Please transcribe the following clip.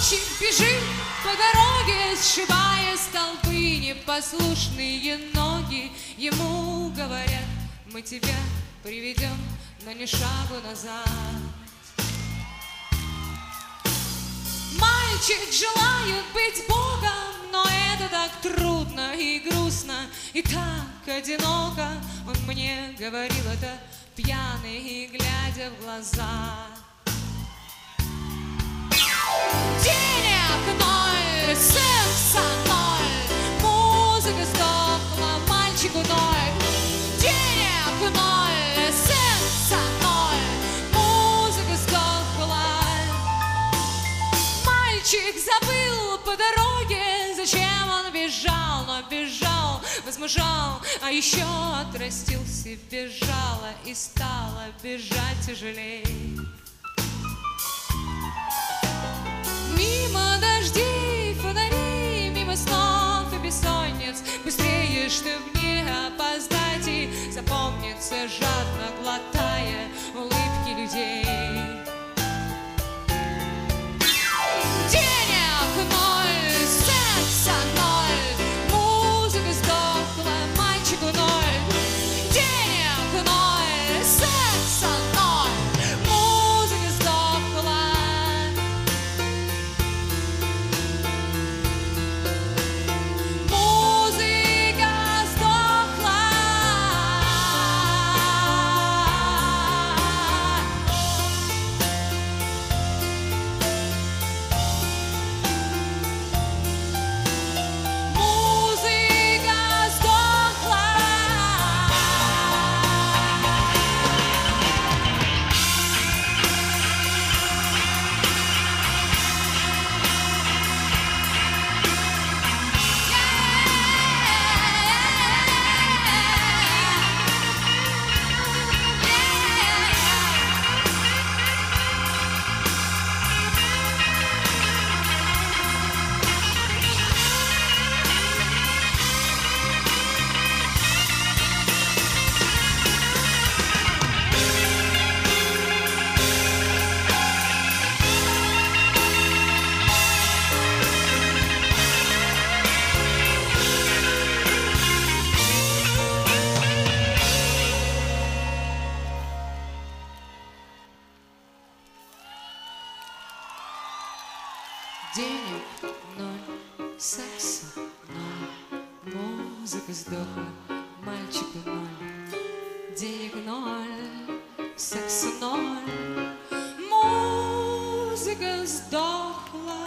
Мальчик бежит по дороге, сшибая с толпы непослушные ноги. Ему говорят: мы тебя приведем, но ни шагу назад. Мальчик желает быть Богом, но это так трудно и грустно, и так одиноко. Он мне говорил это пьяный и глядя в глаза. Денег ноль, секса ноль, музыка сдохла, мальчику ноль. Денег ноль, секса ноль, музыка сдохла. Мальчик забыл по дороге, зачем он бежал, но бежал, возмужал, а еще отрастил себе жало и стало бежать тяжелей. Мимо дождей, фонарей, мимо снов и бессонниц, быстрее, чтоб не опоздать и запомниться, жадно глотая улыбки людей. Денег ноль, секса ноль, музыка сдохла, мальчику ноль. Денег ноль, секса ноль, музыка сдохла. Музыка сдохла. Музыка сдохла. Денег ноль, секса ноль, музыка сдохла, мальчику ноль. Денег ноль, секса ноль, музыка сдохла.